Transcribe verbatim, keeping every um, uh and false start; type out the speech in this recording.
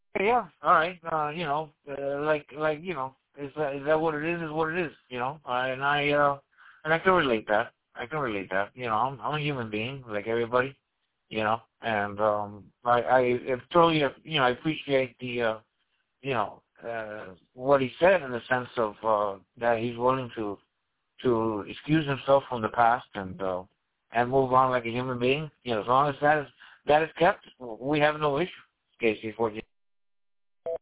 Yeah, all right. Uh, you know, uh, like like you know, is that is that what it is? Is what it is. You know, uh, and I uh, and I can relate that. I can relate that. You know, I'm I'm a human being like everybody. You know, and um, I I I totally uh, you know I appreciate the uh, you know uh, what he said in the sense of uh, that he's willing to to excuse himself from the past and uh, and move on like a human being. You know, as long as that is that is kept, we have no issue. Casey, is what